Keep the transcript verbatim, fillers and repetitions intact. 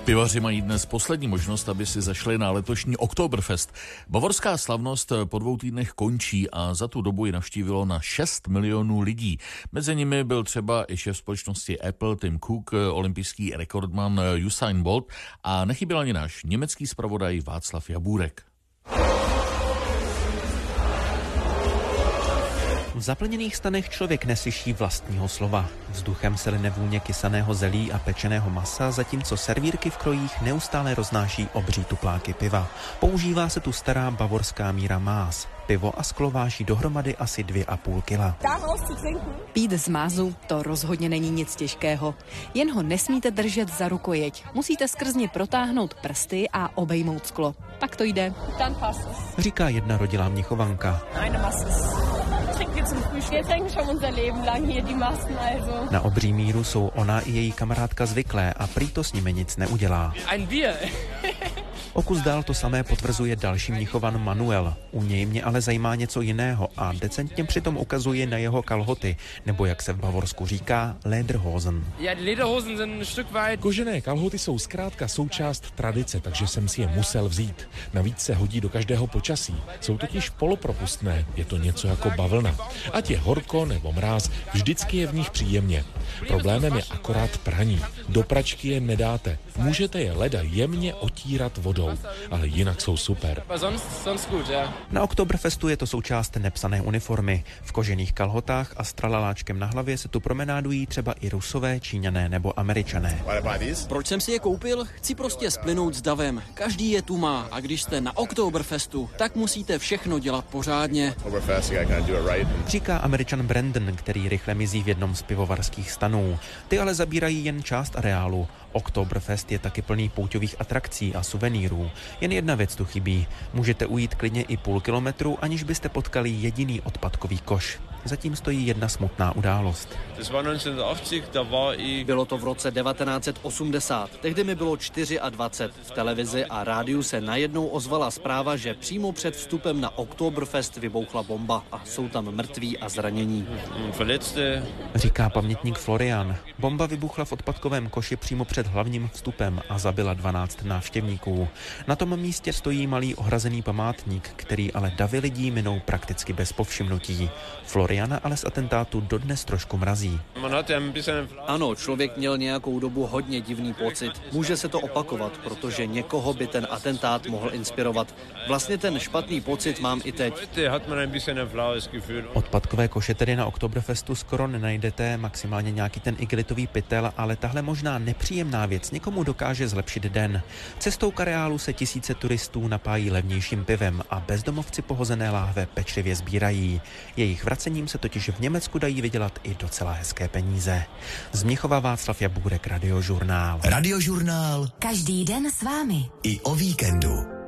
Pivaři mají dnes poslední možnost, aby si zašli na letošní Oktoberfest. Bavorská slavnost po dvou týdnech končí a za tu dobu ji navštívilo na šest milionů lidí. Mezi nimi byl třeba i šéf společnosti Apple Tim Cook, olympijský rekordman Usain Bolt a nechyběl ani náš německý zpravodaj Václav Jabůrek. V zaplněných stanech člověk neslyší vlastního slova. Vzduchem se line vůně kysaného zelí a pečeného masa, zatímco servírky v krojích neustále roznáší obří tupláky piva. Používá se tu stará bavorská míra Maß. Pivo a sklo váží dohromady asi dvě a půl kila. Pít z Mázu to rozhodně není nic těžkého. Jen ho nesmíte držet za rukojeť. Musíte skrz ně protáhnout prsty a obejmout sklo. Pak to jde. Říká jedna rodilá Mnichovanka. Na obří míru jsou ona i její kamarádka zvyklé a prý to s nimi nic neudělá. O kus dál to samé potvrzuje další Mnichovan Manuel. U něj mě ale zajímá něco jiného a decentně přitom ukazuje na jeho kalhoty, nebo jak se v Bavorsku říká, Lederhosen. Kožené kalhoty jsou zkrátka součást tradice, takže jsem si je musel vzít. Navíc se hodí do každého počasí. Jsou totiž polopropustné, je to něco jako bavlna. Ať je horko nebo mráz, vždycky je v nich příjemně. Problémem je akorát praní. Do pračky je nedáte. Můžete je leda jemně otírat vodou, ale jinak jsou super. Na Oktoberfestu je to součást nepsané uniformy. V kožených kalhotách a s tralaláčkem na hlavě se tu promenádují třeba i Rusové, Číňané nebo Američané. Proč jsem si je koupil? Chci prostě splynout s davem. Každý je tu má a když jste na Oktoberfestu, tak musíte všechno dělat pořádně. Říká Američan Brandon, který rychle mizí v jednom z pivovarských stanů. Ty ale zabírají jen část areálu. Oktoberfest je taky plný pouťových atrakcí a suvenýrů. Jen jedna věc tu chybí. Můžete ujít klidně i půl kilometru, aniž byste potkali jediný odpadkový koš. Zatím stojí jedna smutná událost. Bylo to v roce devatenáct set osmdesát. Tehdy mi bylo dvacet čtyři. V televizi a rádiu se najednou ozvala zpráva, že přímo před vstupem na Oktoberfest vybouchla bomba a jsou tam mrtví a zranění. Říká pamětník Florian. Bomba vybuchla v odpadkovém koši přímo před hlavním vstupem a zabila dvanáct návštěvníků. Na tom místě stojí malý ohrazený památník, který ale davy lidí minou prakticky bez povšimnutí. Floriana ale z atentátu dodnes trošku mrazí. Ano, člověk měl nějakou dobu hodně divný pocit. Může se to opakovat, protože někoho by ten atentát mohl inspirovat. Vlastně ten špatný pocit mám i teď. Odpadkové koše tedy na Oktoberfestu skoro nenajdete, maximálně nějaký ten igelitový pytel, ale tahle možná nepříjemná věc někomu dokáže zlepšit den. Cestou k areálu se tisíce turistů napájí levnějším pivem a bezdomovci pohozené láhve pečlivě sbírají. Jejich vracením se totiž v Německu dají vydělat i docela hezké peníze. Z Mnichova Václav Jabůrek, Radiožurnál. Radiožurnál. Každý den s vámi. I o víkendu.